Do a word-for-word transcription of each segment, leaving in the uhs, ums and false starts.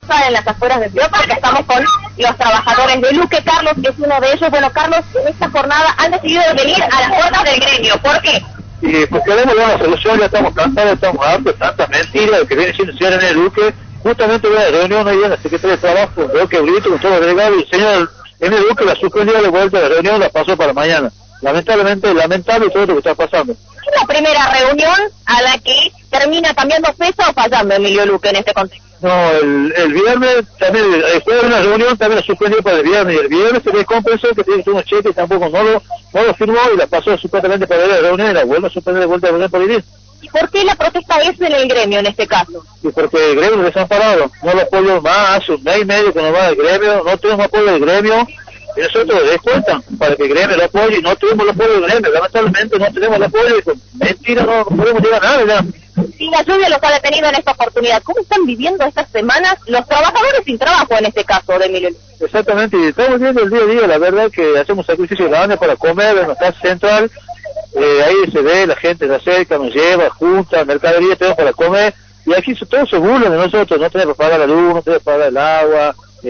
en las afueras de Ciudad, porque estamos con los trabajadores de Luque. Carlos es uno de ellos. Bueno, Carlos, en esta jornada han decidido venir a las puertas del gremio. ¿Por qué? Y pues queremos dar una solución, ya estamos cansados, estamos hartos de tantas mentiras de que viene siendo el señor en el Luque. Justamente hubo una reunión ahí en la Secretaría de Trabajo, con Roque Brito, con todos los delegados, y el señor en el Luque la suspendió de vuelta de la reunión, la pasó para mañana. Lamentablemente, lamentable todo lo que está pasando. ¿Es la primera reunión a la que termina cambiando fecha o fallando Emilio Luque en este contexto? No, el, el viernes también, después de una reunión también la suspendió para el viernes, y el viernes se le compensó que tiene unos cheques, tampoco no lo, no lo firmó y la pasó supuestamente para la reunión y la vuelve a suspender de vuelta a la reunión por vivir. ¿Y por qué la protesta es en el gremio en este caso? Y porque el gremio les han parado, no lo apoyo más, hace un mes y medio que nos va el gremio, no tenemos apoyo del gremio, y nosotros les cuentan para que el gremio lo apoye, y no tenemos el apoyo del gremio, lamentablemente no tenemos el apoyo, y con mentira no, no podemos llegar a nada ya. Si la lluvia los ha detenido en esta oportunidad, ¿cómo están viviendo estas semanas los trabajadores sin trabajo en este caso de Emilio Luque? Exactamente, y estamos viendo el día a día, la verdad que hacemos sacrificio grande para comer en la casa central, eh, ahí se ve, la gente se acerca, nos lleva, junta, mercadería, tenemos para comer, y aquí todos se burlan de nosotros, no tenemos para pagar la luz, no tenemos para pagar el agua,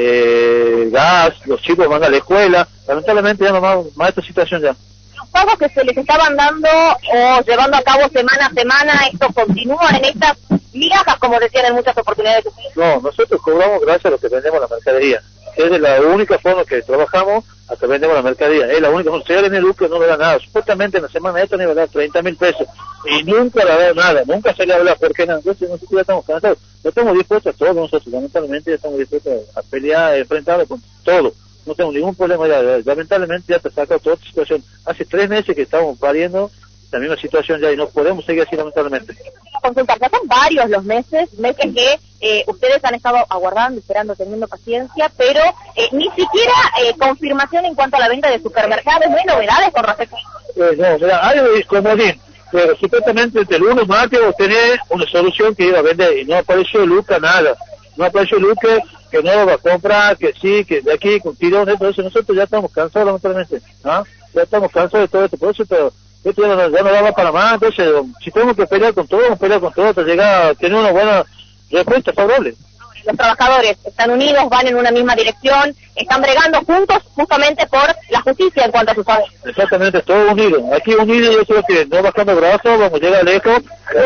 eh, gas, los chicos mandan a la escuela, lamentablemente ya no más, más esta situación ya. Los pagos que se les estaban dando o llevando a cabo semana a semana, ¿esto continúa en estas migajas, como decían en muchas oportunidades? No, nosotros cobramos gracias a lo que vendemos la mercadería. Es la única forma que trabajamos hasta vendemos la mercadería. Es la única forma. El señor en el Luque no le da nada. Supuestamente en la semana esta le iba a dar treinta mil pesos. Y nunca le ha dado nada. Nunca se le ha hablado. ¿Por qué no? Entonces nosotros ya estamos cansados. Ya estamos dispuestos a todo nosotros. Lamentablemente ya estamos dispuestos a pelear, a enfrentarlo con todo. No tengo ningún problema ya. Lamentablemente ya te saca toda esta situación. Hace tres meses que estamos pariendo la misma situación ya y no podemos seguir así lamentablemente. Consultar, ya son varios los meses, meses que eh, ustedes han estado aguardando, esperando, teniendo paciencia, pero eh, ni siquiera eh, confirmación en cuanto a la venta de supermercados, ¿no hay novedades con respecto a eso? Eh, no, mira, hay un comodín, pero supuestamente entre el lunes martes vos tenés una solución que iba a vender y no apareció Luca nada, no apareció Luca que no lo va a comprar, que sí, que de aquí con tirones, entonces nosotros ya estamos cansados lamentablemente, ¿ah? Ya estamos cansados de todo esto, por eso pero esto ya no, ya no va para más, entonces si tenemos que pelear con todo, vamos a pelear con todo hasta llegar a tener una buena respuesta favorable. Los trabajadores están unidos, van en una misma dirección, están bregando juntos justamente por la justicia en cuanto a sus favores. Exactamente, todos unidos. Aquí unidos yo creo que no bajando brazos, vamos a llegar lejos,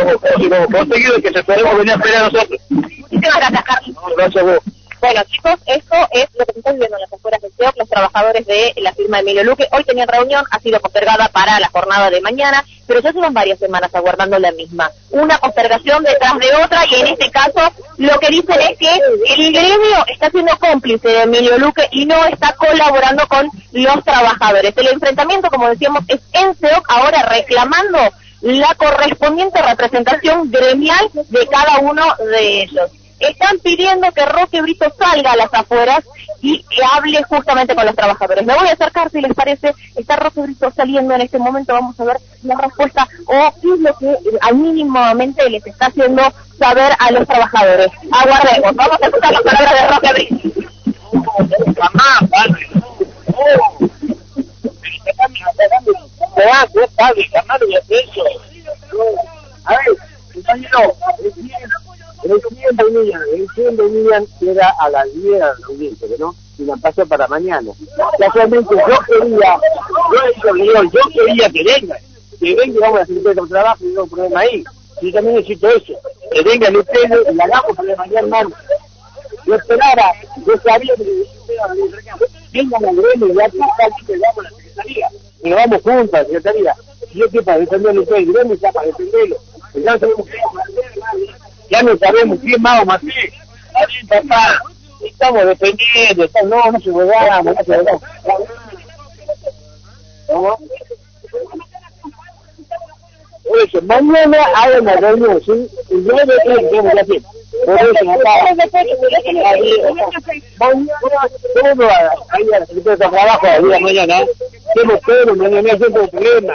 y vamos a conseguir que se podemos venir a pelear a nosotros. Muchísimas gracias, Carlos. No, gracias a vos. Bueno, chicos, esto es lo que se está viviendo en las afueras del C E O C, los trabajadores de la firma Emilio Luque. Hoy tenían reunión, ha sido postergada para la jornada de mañana, pero ya llevan varias semanas aguardando la misma. Una postergación detrás de otra, y en este caso lo que dicen es que el gremio está siendo cómplice de Emilio Luque y no está colaborando con los trabajadores. El enfrentamiento, como decíamos, es en C E O C, ahora reclamando la correspondiente representación gremial de cada uno de ellos. Están pidiendo que Roque Brito salga a las afueras y que hable justamente con los trabajadores. Me voy a acercar, si les parece. Está Roque Brito saliendo en este momento. Vamos a ver la respuesta o qué es lo que al mínimamente les está haciendo saber a los trabajadores. Aguardemos. Vamos a escuchar las palabras de Roque Brito. Mamá, padre. Oh. A ver, compañero, el cien venían, el cien venían era a las diez de la audiencia, ¿no? Y la pasó para mañana. Casualmente yo quería, yo, yo, yo quería que vengan, que vengan y vamos a hacer un trabajo y no hay problema ahí. Yo también necesito eso, que vengan ustedes y la hagamos para mañana, hermano. Yo esperaba, yo sabía que vengan al gremio y aquí está, vamos a la secretaría, y nos vamos juntos a la secretaría. Y yo estoy para defenderlo ustedes, el gremio está para defenderlo. Ya sabemos que vamos a hacer, hermano. Ya no sabemos quién más vamos a hacer. Está bien, papá. Estamos defendiendo. Estamos, no, no se jugamos, no se jugamos. ¿Cómo? Por eso, mañana hay una reunión, ¿sí? Y yo de qué tenemos que hacer. Por eso, papá. Mañana, todo ahí a la Secretaría de Trabajo, el día de mañana. Tenemos todo, mañana no hay problema.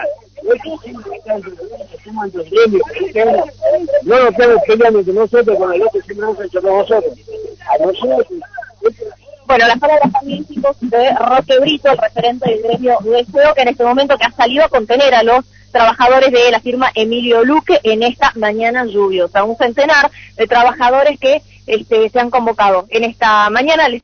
No lo estamos peleando entre nosotros con el otro, siempre hemos hecho con nosotros. A nosotros. Bueno, las palabras también, chicos, de Roque Brito, el referente del gremio de C E O, que en este momento que ha salido a contener a los trabajadores de la firma Emilio Luque en esta mañana lluviosa. Un centenar de trabajadores que este, se han convocado en esta mañana. Les